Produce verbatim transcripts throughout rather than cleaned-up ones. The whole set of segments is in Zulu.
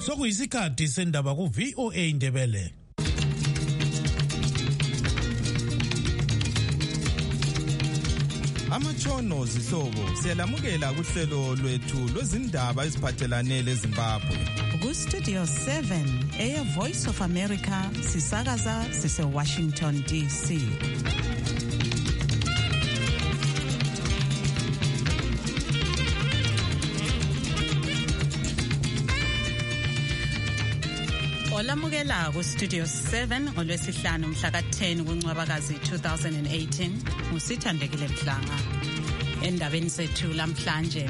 Sokuyisikhathi sendaba ku V O A Indebele. Amatshono zihlobo siyalamukela kuhlelo lwethu lwezindaba eziphathelane leZimbabwe. Ku Studio seven, Air Voice of America, sisakaza sise Washington D C. Olamukela ku Studio seven olwesihlanu mhla ka ten kuNcwabakazi two thousand eighteen uSithandekile Mhlanga. Endabeni sethu lamhlanje,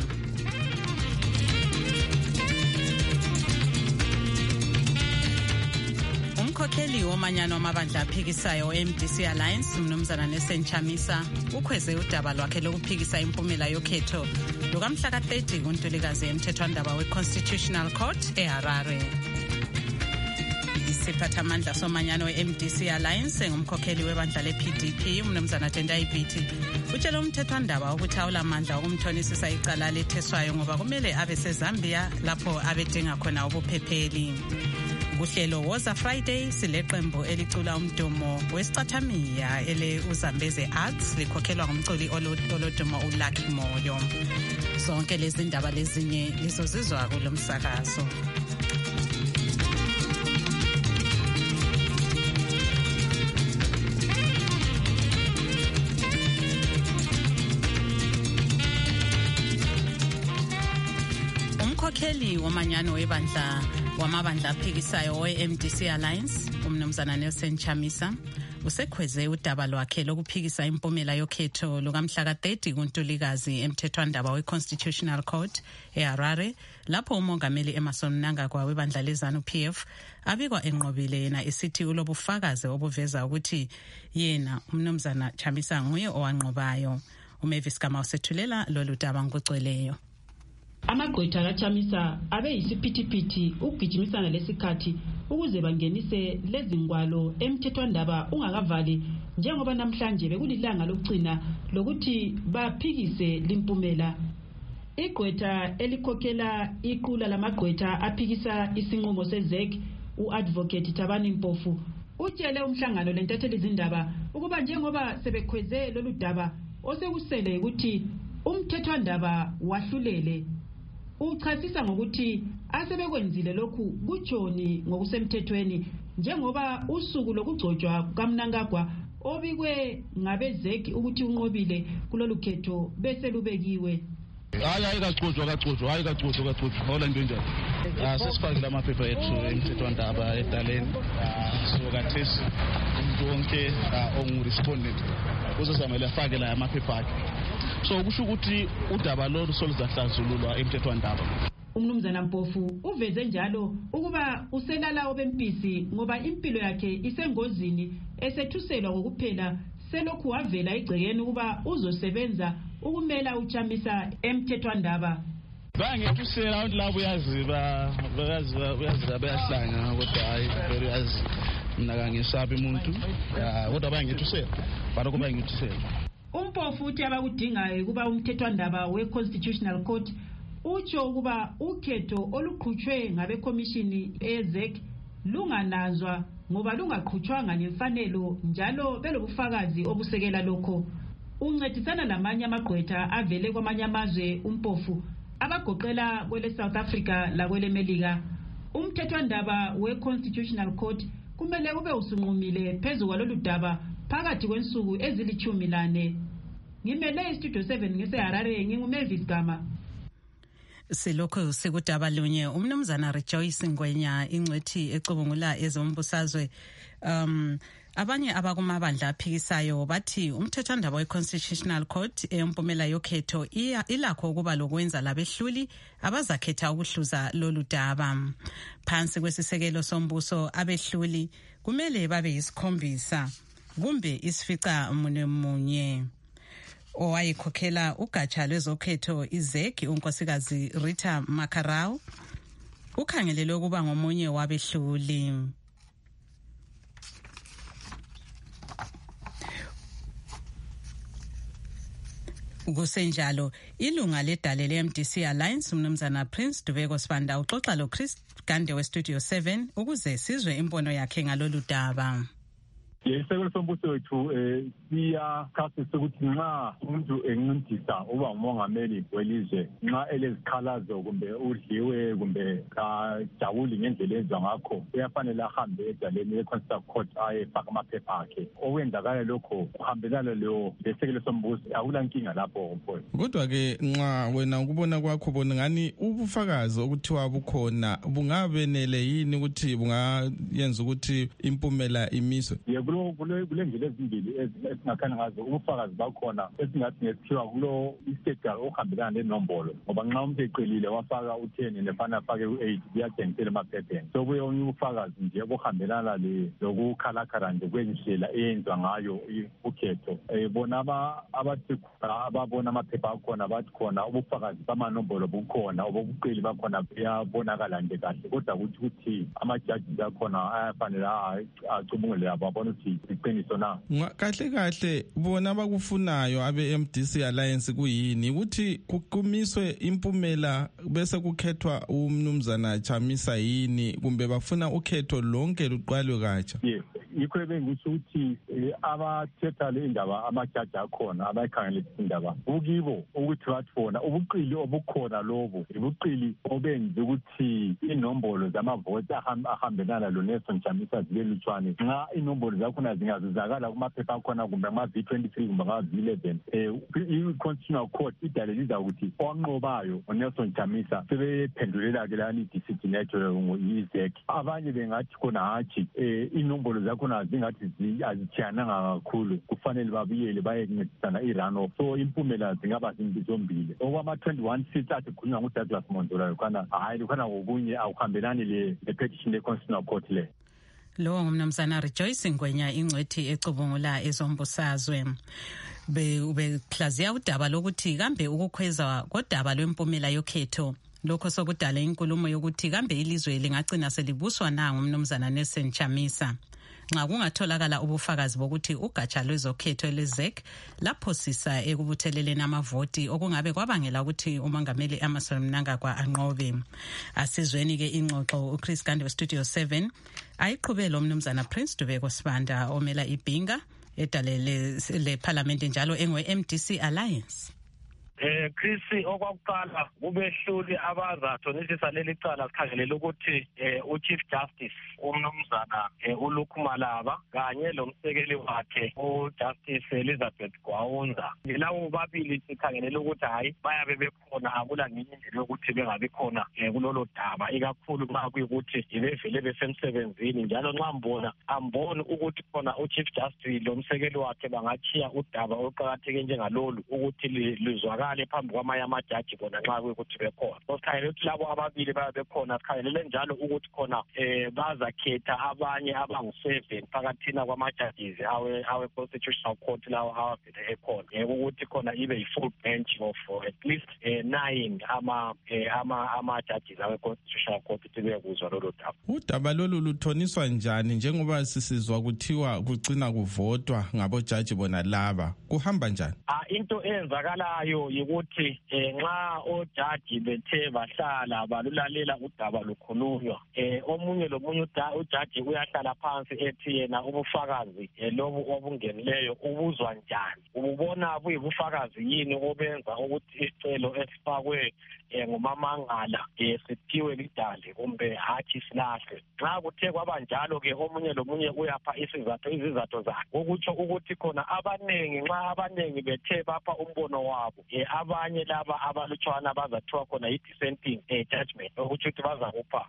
umkhokheli womanyano wamabandla aphikisayo M D C Alliance umnumzana Nelson Chamisa ukhweze udaba lwakhe lokuphikisa impumela yokhetho lukamhla ka thirty kuNtulikazi emthethwandaba we-Constitutional Court eHarare. Isiphathamandla somanyano we-M D C Alliance ngumkhokheli webandla le-P D P umnumzana Tendai Biti utshela umthethwandaba ukuthi awulamandla okumthonisisa icala letheswayo ngoba kumele abe seZambia lapho abedinga khona ubuphepheli. Kuhlelo Woza Friday sileqembu elicula umdumo wesicathamiya ele uZambeze Arts likhokhelwa ngumculi olodumo uLucky Moyo. Zonke lezi ndaba lezinye lizozizwa kulomsakazo. Umkhokheli womanyano webandla wamabandla aphikisayo we-M D C Alliance umnumzana Nelson Chamisa usekhweze udaba lwakhe lokuphikisa impumela yokhetho lukamhla ka thirty kuNtulikazi emthethwandaba we-Constitutional Court eHarare lapho umongameli Emmerson Mnangagwa webandla leZANU P F abikwa enqobile yena esithi ulobufakazi obuveza ukuthi yena umnumzana Chamisa nguye owanqobayo. uMavis Gama usethulela lolu daba ngokugcweleyo. Amagqwetha kaChamisa abe yisiphithiphithi ukugijimisana lesikhathi ukuze bangenise lezi ngwalo emthethwandaba ungakavali njengoba namhlanje bekulilanga lokugcina lokuthi baphikise limpumela. Igqwetha elikhokhela iqula lamagqwetha aphikisa isinqumo seZ E C uAdvocate Thabani Mpofu utshele umhlangano lentatheli izindaba ukuba njengoba sebekhweze lolu daba osekusele ukuthi umthethwandaba wahlulele. Uchasisa ngokuthi asebekwenzile lokhu kutshoni ngokusemthethweni njengoba usuku lokugcotshwa kaMnangagwa obikwe ngabeZ E C ukuthi unqobile kulolu khetho bese lubekiwe. Hayi hayi kagcotshwa kagcotshwa hayi kagcotshwa kagcotshwa hola into njani. Ah sesifakile amaphepha ethu emthethwandaba edaleni. Ah so kathesi umuntu wonke ongu-respondent uzozamela afake la amaphepha akhe. So kusho ukuthi udaba lolu soluzahlazululwa emthethwandaba. Umnumzana Mpofu uveze njalo ukuba uselala obempisi ngoba impilo yakhe isengozini esethuselwa ngokuphela selokhu wavela igcekeni ukuba uzosebenza ukumela uChamisa emthethwandaba. Bangethusela abantu labo uyaziba bayaziba uyaziba bayahlanga kodwa hayi very yazi mina kangisabi umuntu kodwa bangethusela baro kuba ngithusela. Umpofu uthi abakudingayo kuba umthethwandaba we-Constitutional Court utsho ukuba ukhetho oluqhutshwe ngabekomishini eZ E C lunganazwa ngoba lungaqhutshwanga ngemfanelo njalo belobufakazi obusekela lokho. Uncedisana lamanye amagqwetha avele kwamanye amazwe umpofu abagoqela kwele South Africa lakwele Melika. Umthethwandaba we-Constitutional Court kumele ube usunqumile phezu kwalolu daba phakathi kwensuku ezilithumi lane. Ngimele iStudio seven ngiseHarare nginguMavis Gama. Silokho sikudaba lunye umnumzana Rejoice Ngwenya ingcwethi ecubungula ezombusazwe um abanye abakumabandla aphikisayo bathi umthethwandaba we-Constitutional Court empumela yokhetho ilakho ukuba lokwenza labehluli abazakhetha ukuhluza lolu daba. Phansi kwesisekelo sombuso abehluli kumele babe yisikhombisa kumbe isifica munye munye. Owayekhokhela ugatsha lwezokhetho iZ E C unkosikazi Rita Makarau ukhangelelwe ukuba ngomunye wabehluli. Kusenjalo ilunga ledale le-M D C Alliance umnumzana Prince Duveko Sibanda uxoxa lo Chris Gande we Studio seven ukuze sizwe imbono yakhe ngalolu daba. Isekelo sombuso wethu eh siyakhasisa ukuthi nxa umuntu enqindisa uba umongameli welizwe nxa elezikhalazo kumbe udliwe kumbe kajabuli ngendlela ezwa ngakho uyafanele ahambe edaleni le-Constitutional Court ayefaka amaphepha akhe. Okwenzakala lokho kuhambelana leyo lesekelo sombuso akula nkinga lapho mfowethu. Kodwa-ke nxa wena ukubona kwakho bona ngani ubufakazi okuthiwa bukhona bungabenele yini ukuthi bungayenza ukuthi impumela imiswe? Kulo kule ndlela ezimbili esingakhana ngazo ubufakazi bakhona esingathi ngesikhiwa kulo ischedule ohambelana nenombolo ngoba nxa umuntu eqelile wafaka u-ten nefana afake u-eight kuyatshengisela emaphepheni. So kuye onye ubufakazi nje obuhambelana lokukhalakhala nje kwendlela eyenzwa ngayo ukhetho. Bona abathi ababona amaphepha akhona bathi khona ubufakazi bamanombolo bukhona obobuqili bakhona buyabonakala nje kahle kodwa ukuthi ukuthi amajaji akhona ayafanele acubungule labo abona ukuthi iqiniso na. Kahle kahle bona abakufunayo abe-M D C Alliance kuyini ukuthi kumiswe impumela bese kukhethwa umnumzana Chamisa yini kumbe bafuna ukhetho lonke luqalwe katsha? Yes. Yikho bengisho ukuthi abathetha le ndaba amajaji akhona abayikhangele indaba ukibo ukuthi bathi bona ubuqili obukhona lobo ibuqili obenze ukuthi inombolo zamavoti ahambelana lo Nelson Chamisa zibe lutshwane nxa inombolo zakhona zingazuzakala kumaphepha akhona kumbe ama-V twenty-three kumbe ama-V eleven i-Constitutional Court idaleliza ukuthi onqobayo uNelson Chamisa sebephendulela-ke lani i-district network i-Z E C. Abanye bengathi khona hatshi inombolo zakho khona zingathi azitshiyananga kakhulu kufanele babuyele bayencedisana i-runoff. So impumela zingaba zimbili okwama-twenty-one seats athi khulunywa nguDouglas Mondola lokhana hayi lokhana ngokunye awuhambelani le-petition le-Constitutional Court le. Lo ngumnumzana Rejoice Ngwenya ingcwethi ecubungula ezombusazwe. Be ubehlaziya udaba lokuthi kambe ukukhweza kodaba lwempumela yokhetho lokho sokudala inkulumo yokuthi kambe ilizwe lingagcina selibuswa na ngumnumzana Nelson Chamisa. Nxa kungatholakala ubufakazi bokuthi ugatsha lwezokhetho ele-Z E C laphosisa ekubutheleleni amavoti okungabe kwabangela ukuthi umongameli Emmerson Mnangagwa anqobe. Asizweni ke ingxoxo uChris Gande we Studio seven ayiqhubela umnumzana Prince Duveko Sibanda omela ibhinga edalele le parliament njalo engwe-M D C Alliance. Eh Chris okwakuqala kubehluli abazathonisisa leli cala sikhangelela ukuthi eh uChief Justice umnumzana uLuke Malaba kanye lomsekeli wakhe uJustice Elizabeth Gwawunza lawo babili sikhangelela ukuthi hayi bayabe bekhona akula ngenye indlela ukuthi bengabe khona kulolo daba ikakhulu nxa kuyikuthi ibevele besemsebenzini njalo nxa mbona amboni ukuthi khona uChief Justice lomsekeli wakhe bangachiya udaba oqhakatheke njengalolu ukuthi luzwakala phambi kwamanye amajaji bona nxa kuyikuthi bekhona. Sikhangelele ukuthi labo ababili bayabe bekhona sikhangelele njalo ukuthi khona eh bazakhetha abanye abangu-seven phakathina kwamajaji awe awe Constitutional Court lawo awavele ekhona ukuthi khona ibe yi-full bench of at least eh, nine ama eh, ama amajaji awe Constitutional Court tibe kuzwa lolu daba. Udaba lolu luthoniswa njani njengoba sisizwa kuthiwa kugcina kuvotwa ngabojaji bona laba kuhamba njani? Ah into eyenzakalayo ukuthi nxa ojaji bethe bahlala balulalela udaba lukhulunywa eh omunye lomunye ujaji uyahlala phansi ethi yena ubufakazi lobu obungenileyo ubuzwa njani ububona buyibufakazi yini obenza ukuthi isicelo esifakwe ngumamangala sithiwe lidale kumbe hathi silahle. Nxa kuthe kwabanjalo ke omunye lomunye uyapha isizathu izizathu zakhe ukuthi ukuthi khona abanengi nxa abanengi bethe bapha umbono wabo abanye laba abalutshwana bazathiwa khona i-dissenting judgment ukuthi ukuthi bazakupha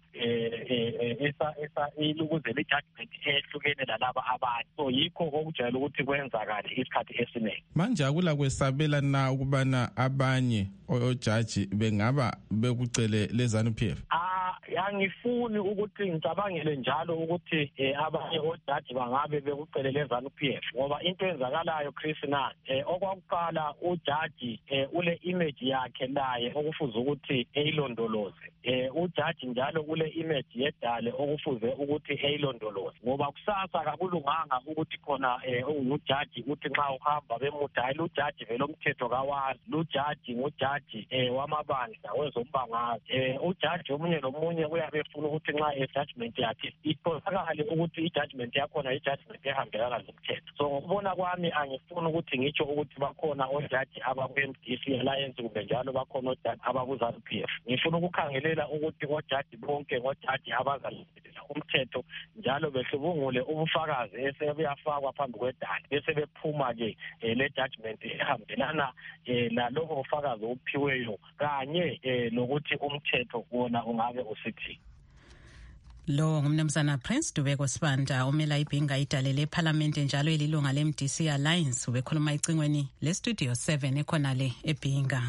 esa esa ukuze le judgment ehlukene lalaba abanye. So yikho okujayele ukuthi kwenzakale isikhathi esiningi. Manje akula kwesabela na ukubana abanye ojaji bengaba bekucele lezanu P F? Ah angifuni ukuthi ngicabangele njalo ukuthi abanye ojaji bangabe bekucele lezanu P F ngoba into enzakalayo Chris na okwakuqala ujaji eh ule image yakhe naye okufuze ukuthi eyilondoloze. Eh ujaji njalo ule image yedale okufuze ukuthi eyilondoloze. Ngoba kusasa kakulunganga ukuthi khona eh ungujaji uthi nxa uhamba bemudayi lo jaji vele umthetho kawazi lo jaji ngujaji eh wamabandla wezombangazi. Eh ujaji omunye nomunye uyabe efuna ukuthi nxa e judgment yakhe itholakale ukuthi i judgment yakho na i judgment ehambelana nomthetho. So ngokubona kwami angifuni ukuthi ngitsho ukuthi bakhona ojaji abakwe-M D C Alliance kumbe njalo bakhona ojaji abakuza P F. Ngifuna ukukhangelela ukuthi ojaji bonke ojaji abazalandela umthetho njalo behlubungule ubufakazi esebuyafakwa phambi kwedala bese bephuma ke le judgment ehambelana nalokho ufakazi ophiweyo kanye nokuthi umthetho wona ungabe usithi. Lo ngumnumzana Prince Dubeko Sibanda umela ibhinga idale leParliament njalo elilunga le-M D C Alliance ubekhuluma icingweni le-Studio seven ekhona le ebhinga.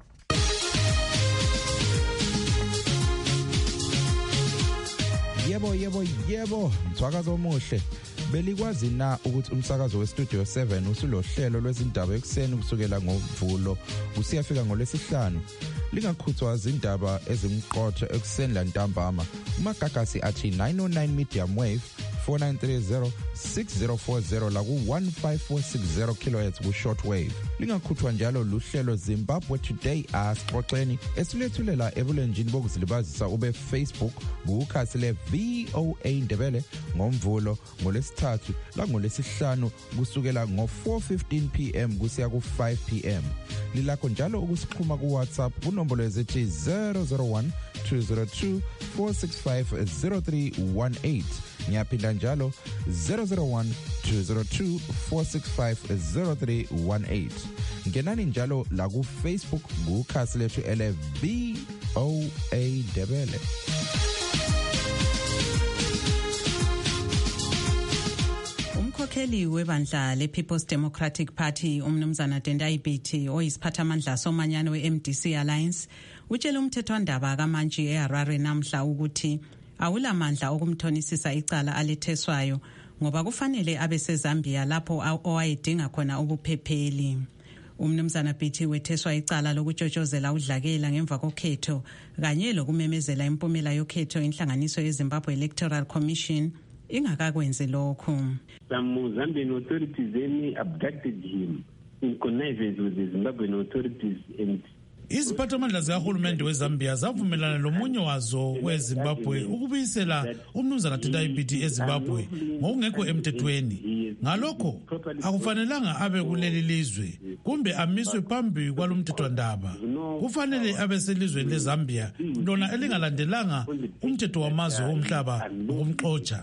Yebo yebo yebo mthwakazo omuhle. Belikwazi na ukuthi umsakazo we-Studio seven usulohlelo lwezindaba ekuseni kusukela ngoMvulo usiyafika ngolwesihlanu. Lingakhuthwa izindaba ezimqotho ekuseni lantambama. Umagagasi athi nine oh nine medium wave four nine three zero six zero four zero la ku one five four six zero kilohertz ku short wave. Lingakhuthwa njalo luhlelo Zimbabwe Today asixoxeni esilethulela ebulenjini bokuzilibazisa ube Facebook bukhasi le V O A Ndebele ngoMvulo ngolesithathu la ngolesihlanu kusukela ngo four fifteen p m kusiya ku five p m. Lilakho njalo ukusixhuma ku WhatsApp kunombolo ezithi zero zero one two zero two four six five zero three one eight. Ngiyaphinda njalo zero zero one two zero two four six five zero three one eight. Ngenani njalo la ku Facebook kukhasi lethu ele V O A Ndebele. Umkhokheli webandla le-People's Democratic Party umnumzana Tendai Biti oyisiphathamandla somanyano we-M D C Alliance utshela umthethwandaba kaMantshi eHarare namhla ukuthi awulamandla okumthonisisa icala aletheswayo ngoba kufanele abe seZambia lapho owayedinga khona ubuphepheli. Umnumzana Biti wetheswa icala lokutshotshozela udlakela ngemva kokhetho kanye lokumemezela impumela yokhetho inhlanganiso yeZimbabwe Electoral Commission ingakakwenzi lokho. Some Zambian authorities then abducted him in connivance with the Zimbabwean authorities and Iziphathamandla zikahulumende weZambia zavumelana lomunye wazo weZimbabwe ukubuyisela umnumzana Tendai Biti eZimbabwe ngokungekho emthethweni. Ngalokho akufanelanga abe kuleli lizwe kumbe amiswe phambi kwalomthethwandaba. Kufanele abe selizweni leZambia lona elingalandelanga umthetho wamazwe omhlaba ukumxotsha.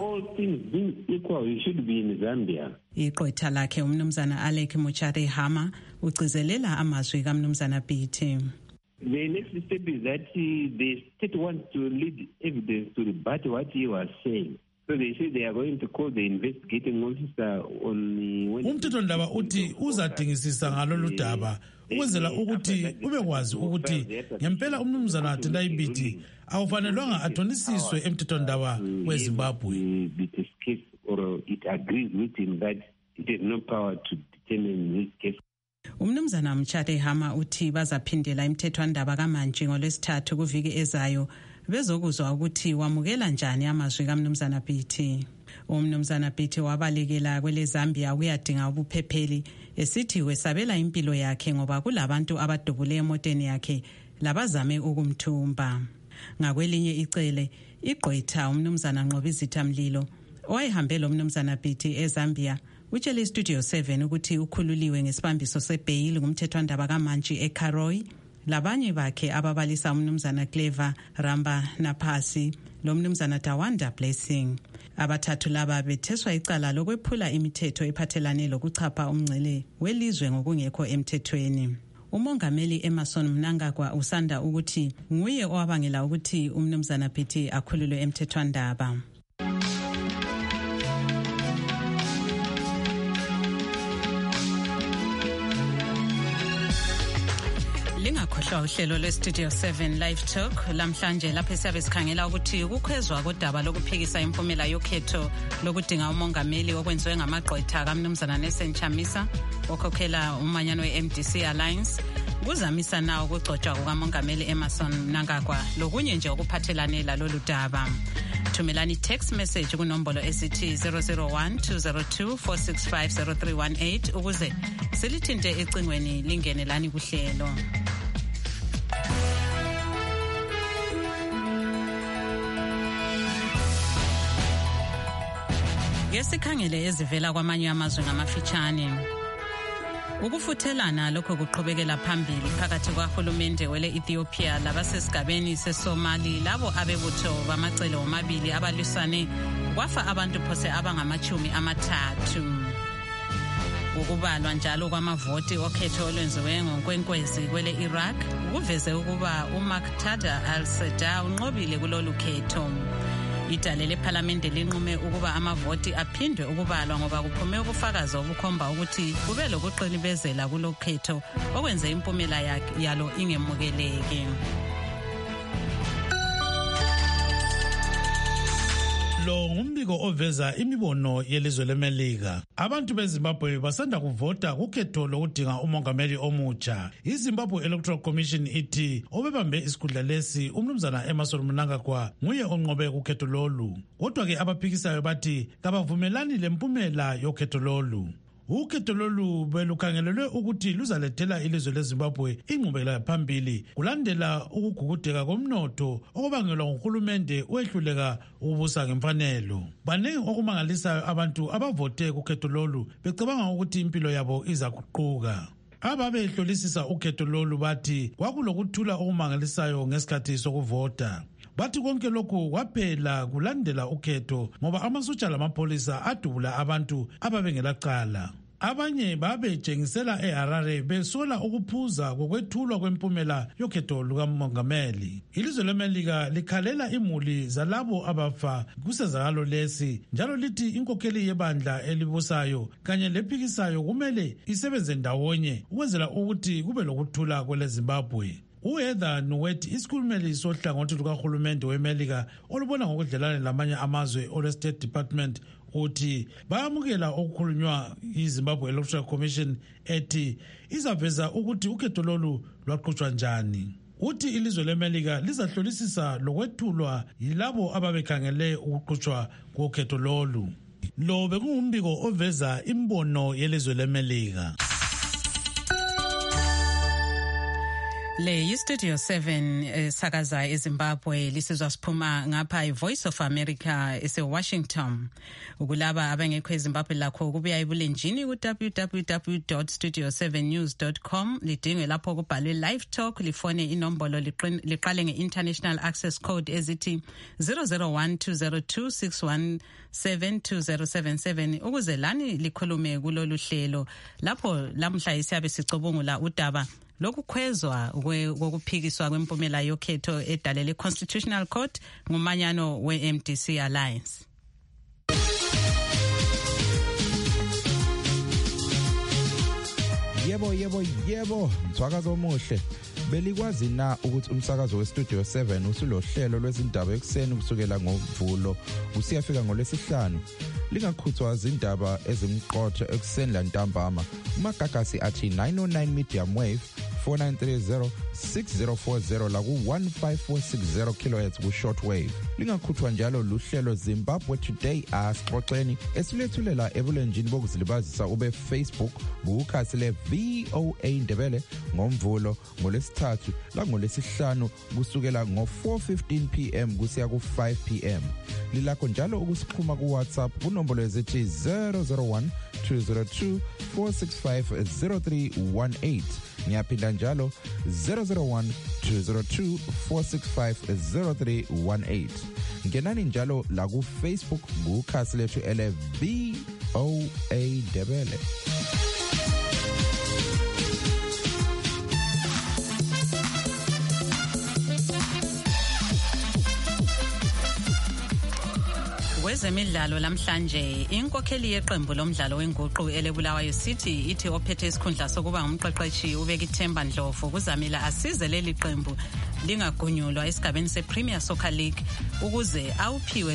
Iqotha lakhe umnumzana Alec Muchari Hama ugcizelela amazwi kaMnumzana Biti. The next step is that uh, the state wants to lead evidence to rebut what he was saying. So they say they are going to call the investigating officer on when umthethwandaba uthi uzadingisisa ngalolu daba ukwenzela ukuthi ubekwazi ukuthi ngempela umnumzana Tendai Biti awufanelwanga athonisiswe emthethwandaba weZimbabwe. Or it agrees with him that it has no power to determine this case. Umnumzana Mchade Hama uthi bazaphindela imthethwandaba kaMantshi ngolwesithathu kuviki ezayo bezokuzwa ukuthi wamukela njani amazwi kaMnumzana Biti. Umnumzana Biti wabalekela kwele Zambia ukuyadinga ubuphepheli esithi wesabela impilo yakhe ngoba kulabantu abadubule emoteni yakhe labazame ukumthumba. Ngakwelinye icele igqwetha umnumzana Nqobizitha Mlilo owayehambe lo mnumzana Biti eZambia utshele iStudio seven ukuthi ukhululiwe ngesibambiso sebhail ngumthethwandaba kaMantshi eKaroi labanye bakhe ababalisa umnumzana Clever Ramba Naphasi lo mnumzana Tawanda Blessing. Abathathu laba betheswa icala lokwephula imithetho ephathelane lokuchapha umngcele welizwe ngokungekho emthethweni. Umongameli Emerson Mnangagwa usanda ukuthi nguye owabangela ukuthi umnumzana Biti akhululwe emthethwandaba. Lingakhohlwa uhlelo lweStudio seven Live Talk lamhlanje lapho siyabe sikhangela ukuthi ukukhwezwa kodaba lokuphikisa impumela yokhetho lokudinga umongameli okwenziwe ngamagqwetha kaMnumzana Nelson Chamisa okhokhela umanyano we-M D C Alliance kuzamisa nawo ukugcotshwa kukamongameli Emmerson Mnangagwa lokunye nje okuphathelane lalolu daba. Thumelani text message kunombolo esithi zero zero one two zero two four six five zero three one eight ukuze silithinte ecingweni lingene lani kuhlelo. Ngesikhangele ezivela kwamanye amazwe ngamafitshane. Ukufuthelana lokho kuqhubekela phambili phakathi kwahulumende wele Ethiopia labasesigabeni seSomali labo abebutho bamacele omabili abalwisane kwafa abantu phose abangamachumi amathathu. Ukubalwa njalo kwamavoti okhetho olwenziwe ngonkwenkwezi kwele Iraq kuveze ukuba uMaqtada al-Sadr unqobile kulolu khetho. Idale leParliament linqume ukuba amavoti aphindwe ukubalwa ngoba kuphume ubufakazi obukhomba ukuthi kube lokuqinibezela kulokhetho okwenze impumela yalo ingemukeleke. Lo ngumbiko oveza imibono yelizwe leMelika. Abantu beZimbabwe basanda kuvota kukhetho lokudinga umongameli omutsha. iZimbabwe Electoral Commission ithi obebambe isikhundla lesi umnumzana Emmerson Mnangagwa nguye onqobe kukhetho lolu. Kodwa ke abaphikisayo bathi kabavumelani lempumela yokhetho lolu. Ukhetho lolu belukhangelelwe ukuthi luzalethela ilizwe leZimbabwe ingqubekela phambili kulandela ukugugudeka komnotho okubangelwa nguhulumende owehluleka ukubusa ngemfanelo. Baningi okumangalisayo abantu abavote kukhetho lolu becabanga ukuthi impilo yabo izaguquka. Ababehlolisisa ukhetho lolu bathi kwakulokuthula okumangalisayo ngesikhathi sokuvota. Bathi konke lokhu kwaphela kulandela ukhetho ngoba amasotsha lamapholisa adubula abantu ababengelacala. Abanye babejengisela eHarare besola ukuphuza kokwethulwa kwempumela yokhetho lukamongameli. Ilizwe leMelika likhalela imuli zalabo abafa kusezakalo lesi njalo lithi inkokheli yebandla elibusayo kanye lephikisayo kumele isebenze ndawonye ukwenzela ukuthi kube lokuthula kweleZimbabwe. uHeather Nauert isikhulumeli sohlangothi lukahulumende weMelika olubona ngokudlelana lamanye amazwe olwe-State Department uthi bayamukela okukhulunywa iZimbabwe Electoral Commission ethi izaveza ukuthi ukhetho lolu lwaqhutshwa njani. Uthi ilizwe leMelika lizahlolisisa lokwethulwa yilabo ababekhangele ukuqhutshwa kokhetho lolu. Lo bekungumbiko oveza imbono yelizwe leMelika. Le yiStudio seven eh, sakaza eZimbabwe lisizwa siphuma ngapha iVoice of America eseWashington. Ukulaba abangekho eZimbabwe lakho kubuya ebulenjini ku w w w dot studio seven news dot com lidingwe lapho kubhalwe live talk lifone inombolo liqale nge-international access code ezithi zero zero one two zero two six one seven two zero seven seven ukuze lani likhulume kulolu hlelo lapho lamhla isiyabe sicubungula udaba lokukhwezwa kokuphikiswa kwempumela yokhetho edalele Constitutional Court ngumanyano we-M D C Alliance. Yebo yebo yebo mthwakazo omuhle. Belikwazi na ukuthi umsakazo weStudio seven usulohlelo lwezindaba ekseni kusukela ngoMvulo usiyafika ngolwesihlanu. Lingakhuthwa izindaba ezimqotho ekseni lantambama. Umagagasi athi nine oh nine medium wave four nine three zero six zero four zero la ku one five four six zero kilohertz ku shortwave. Lingakhuthwa njalo luhlelo Zimbabwe Today asixoxeni esilethulela ebulenjini bokuzilibazisa ube Facebook bukhasi le V O A Ndebele ngoMvulo ngolesithathu la ngolesihlanu kusukela ngo four fifteen p m kusiya ku five p m. Lilakho njalo ukusikhuma ku WhatsApp kunombolo ezithi zero zero one two zero two four six five zero three one eight. Ngiyaphinda njalo zero zero one two zero two four six five zero three one eight. Ngenani njalo la ku Facebook kukhasi lethu ele V O A Ndebele. Kwezemidlalo lamhlanje inkokheli yeqembu lomdlalo wenguqu elebulawayo City ithi ophethe isikhundla sokuba ngumqeqeshi ubeka ithemba Ndlovu kuzamela asize leli qembu lingagonyulwa esigabeni sePremier Soccer League ukuze awuphiwe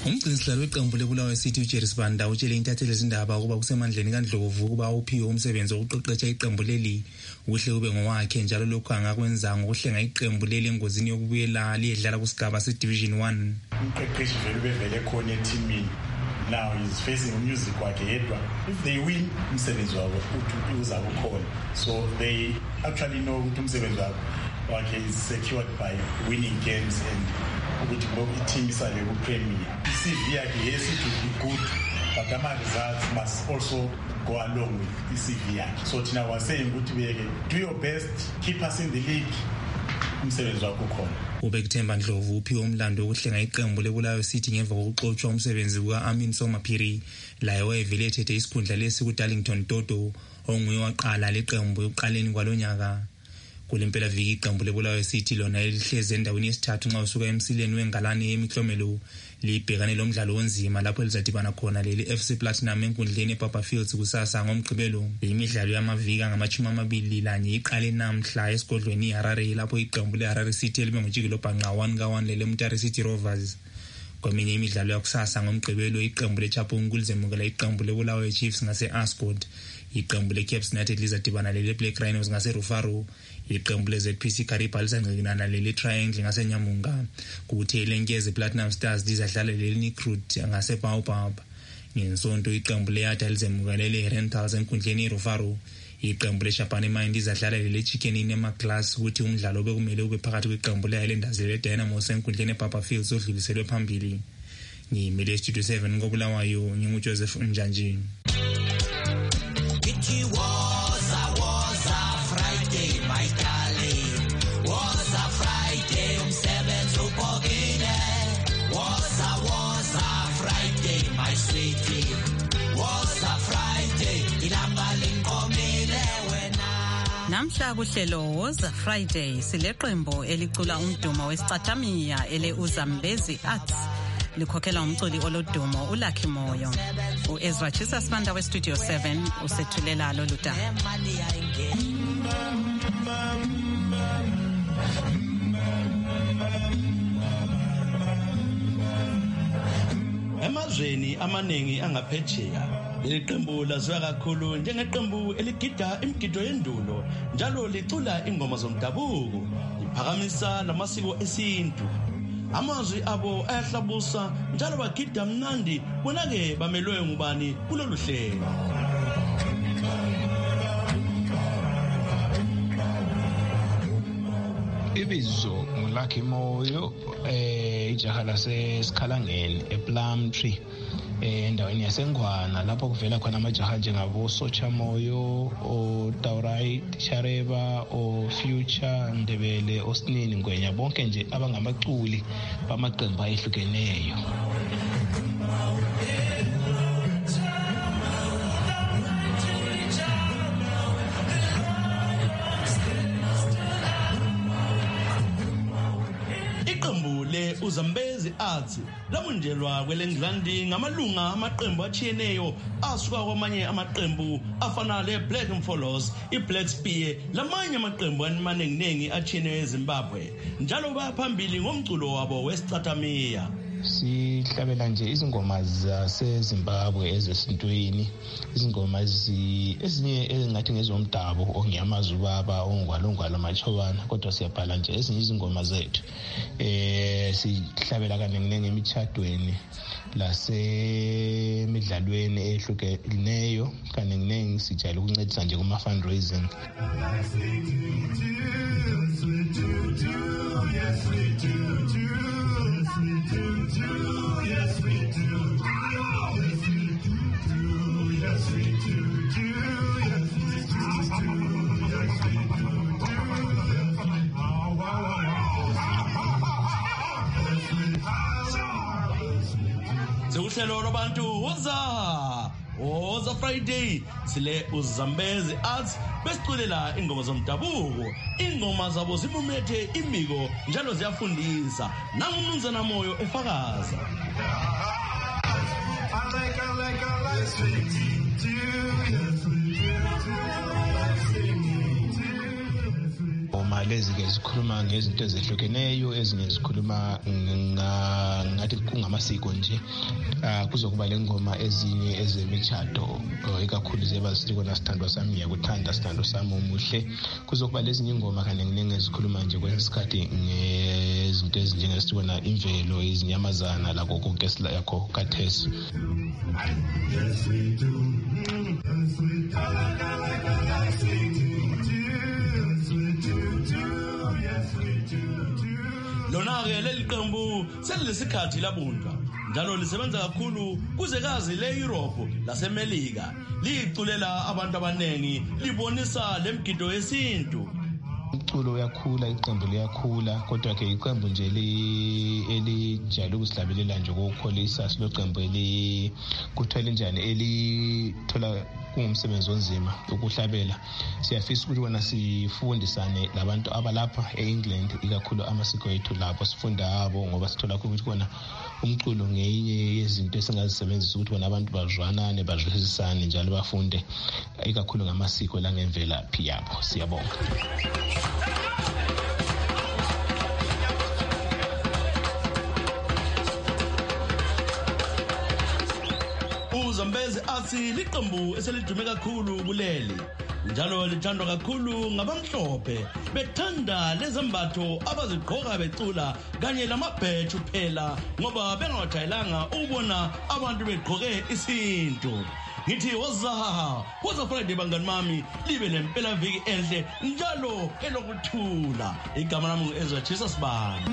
Umgcinisihlalo weqembu leBulawayo City uJerry Sibanda utshele intatheli zindaba ukuba kusemandleni kaNdlovu ukuba uphiwe umsebenzi wokuqeqesha iqembu leli uhle ube ngowakhe njalo lokho angakwenza ngokuhlenga iqembu leli engozini yokubuyela liyedlala kusigaba seDivision one. Umqeqeshi vele ubevele khona eteamini. Now he's facing music wakhe yedwa. If they win, umsebenzi wabo uza kukhona. So they actually know ukuthi umsebenzi wabo wakhe is secured by winning games and ukuthi ngoba team isale ku Premier. C V yakhe yes it will be good, but the results must also go along with the C V yakhe. So thina was saying ukuthi beke do your best, keep us in the league. Umsebenzi wakho ukhona. Ubekuthemba Ndlovu uphiwe umlando wokuhlenga iqembu leBulawayo City ngemva kokuxoxwa umsebenzi kuka-Amin Somaphiri laye wayevele ethethe isikhundla lesi ku-Darlington Toto onguye waqala leqembu ekuqaleni kwalonyaka. Kulempela viki iqembu leBulawayo City lona elihleze endaweni yesithathu nxa usuka emsileni wengalane yemiklomelo libhekane lomdlalo onzima lapho elizadibana khona leli F C Platinum enkundleni ePapa Fields kusasa ngomgqibelo. Imidlalo yamaviki ngamachumi amabili lanye iqale namhla esigodlweni iHarare lapho iqembu leHarare City libe ngojikelo bhanqa one ka one lele Mutare City Rovers. Kweminye imidlalo yakusasa ngomgqibelo iqembu leChapung lizemukela iqembu leBulawayo Chiefs ngase Ascot. Iqembu leCaps United lizadibana lele Black Rhinos ngase Rufaro. Iqembu leZ P C Kariba lizangqinana lele Triangle ngase Nyamunga. Kuthi lenkeze Platinum Stars lizadlala lele Nikrut ngase Baobab. Ngensonto iqembu leYada lizemukela lele Rentals enkundleni iRufaro. Iqembu leShapane Mind lizadlala lele Chicken Inn eMaglass ukuthi umdlalo bekumele ube phakathi kweqembu leHighlanders leDynamos enkundleni ePapa Fields odluliselwe phambili. Ngimele Studio seven ngoBulawayo nginguJoseph Njanji. It was a was a Friday, my darling. Was a Friday, umsebenzi ubhokile. Was a was a Friday, my sweetie. Was a Friday, ilanga linkomile wena. Namhla kuhlelo was a Friday sileqembo elicula umdumo wesicathamiya ele Uzambezi Arts. Likhokhela umculi olodumo uLucky Moyo. uEzra Chisa Sibanda weStudio seven usethulela lolu daba. Emazweni amaningi angaphetsheya leli qembu laziwa kakhulu njengeqembu eligida imigido yendulo njalo licula ingoma zomdabuko liphakamisa lamasiko esintu. Amazwi abo ayahlabusa njalo bagida mnandi bonake bamelwe ngubani kulolu hlelo. Ibizo nguLucky Moyo eh ijaha lase Sikhalangeni ePlumtree endaweni yaseNgwana lapho kuvela khona amajaha njengabo Socha Moyo, o Taurai Shareba, o Future Ndebele, Osnini Ngwenya bonke nje abangamaculi bamaqembu ayehlukeneyo. Uzambezi Arts lamunjelwa kwelengilandi ngamalunga amaqembu achiyeneyo asuka kwamanye amaqembu afana le Black Mfolos, iBlack Spear lamanye amaqembu amanenginengi achiyeneyo eZimbabwe njalo baphambili ngomculo wabo wesicathamiya. Sihlabela nje izingoma zaseZimbabwe ezesintweni, izingoma ezinye engathi ngezomdabu ongiyamazubaba ongwalongwala amachobana kodwa siyabhala nje ezinye izingoma zethu. Eh sihlabela kanenginenge emithadweni lasemidlalweni ehlukeneyo kanenginenge sijayele ukuncedisa nje kuma fundraising. Yes we do. Yes we do. Yes we do. Yes we do. Yes we do. Yes we do. Sekuhlelo labantu woza woza Friday sile Uzambezi Arts besiculela ingoma zomdabuko. Ingoma zabo zimumethe imiko njalo ziyafundisa nangumnumzana Moyo efakaza. lezi ke zikhuluma ngezinto ezehlukeneyo, ezinye zikhuluma ngathi kungamasiko nje. Kuzokuba lengoma ezinye ezemishado ikakhulu zebazitiko nasithandwa sami ngiyakuthanda sithando sami omuhle. Kuzokuba lezinye ingoma kanenginenge ezikhuluma nje kwesikhathi ngezinto ezinjengesibona imvelo, izinyamazana lakho konke yakho kathesi. Yes we do. Yes we do. Yes we do. Yes we do. Lona ke leli qembu selisikhathi labunjwa njalo lisebenza kakhulu kuzekazi leEurope laseMelika liculela abantu abanengi libonisa lemgido yesintu. Umculo uyakhula, iqembu liyakhula, kodwa ke iqembu nje elijayele ukusilabelela nje ukukholisa silo qembu eli kuthwele njani elithola kungumsebenzi onzima ukuhlabela. Siyafisa ukuthi wona sifundisane labantu abalapha eEngland ikakhulu amasiko ethu lapho sifunda abo ngoba sithola ukuthi kona umculo ngeyinye yezinto esingazisebenzisa ukuthi wona abantu bazwanane bazwisisane njalo bafunde ikakhulu ngamasiko langemvelaphi yabo. Siyabonga. uZambezi athi liqembu eselidume kakhulu kuleli njalo lithandwa kakhulu ngabamhlophe bethanda lezembatho abazigqoka becula kanye lamabheju phela ngoba bengawajayelanga ukubona abantu begqoke isintu. Ngithi woza woza Friday bangani mami libe lempela viki enhle njalo elokuthula. Igama lami ngu-Ezra Jesus Bani.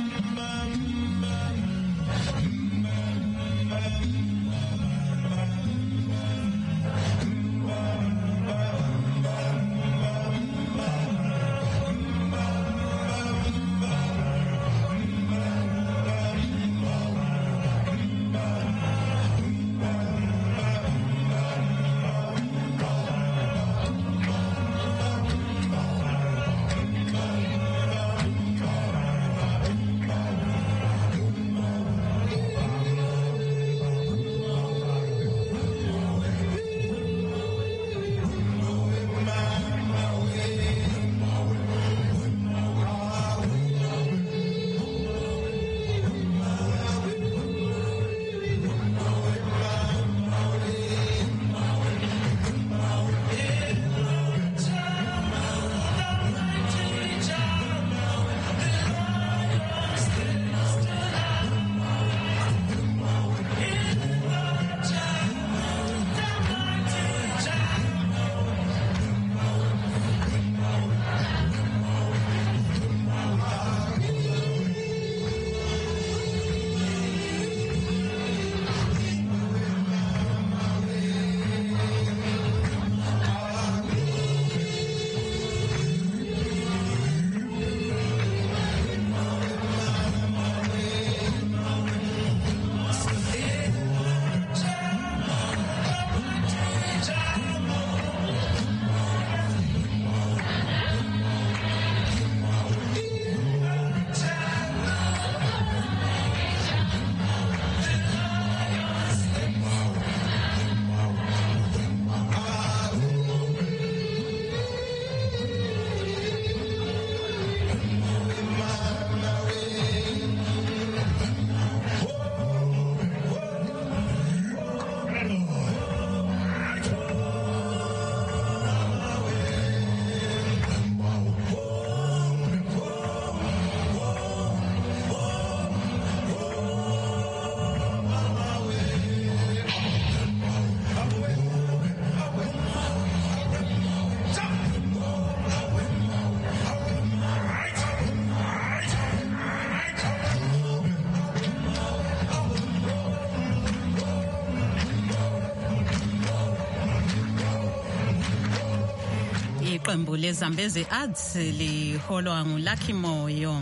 Iqembu leZambezi Arts liholwa nguLucky Moyo.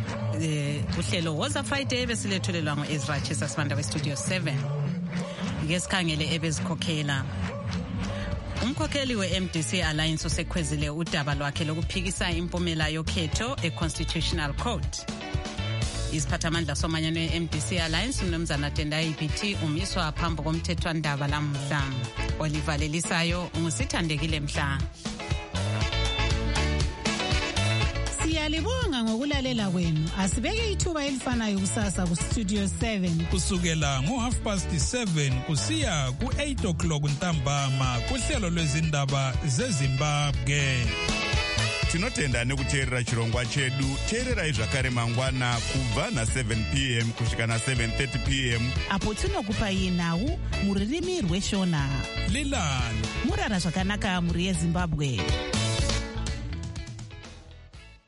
Eh uhlelo woza Friday besilethulelwa ngoEzra Jesus Banda weStudio seven. Ngesikhangele ebezikhokhela. Umkhokheli we-M D C Alliance usekhwezile udaba lwakhe lokuphikisa impumela yokhetho eConstitutional Court. Isiphathamandla somanyano ye-M D C Alliance uMnumzana Tendai B T umiswa phambi komthethwandaba lamhla. Olivalelisayo ngusithandekile mhla. Siyalibonga ngokulalela kwenu. Asibeke ithuba elifanayo kusasa ku Studio seven. Kusukela ngo half past seven kusiya ku eight o'clock ntambama kuhlelo lwezindaba zeZimbabwe. Tinotenda nekuteerera chirongwa chedu. Teererai zvakare mangwana kubva na seven p m kusvika na seven thirty p m apo tinokupai nhau muririmi rweshona. Lilani murara zvakanaka muri yeZimbabwe.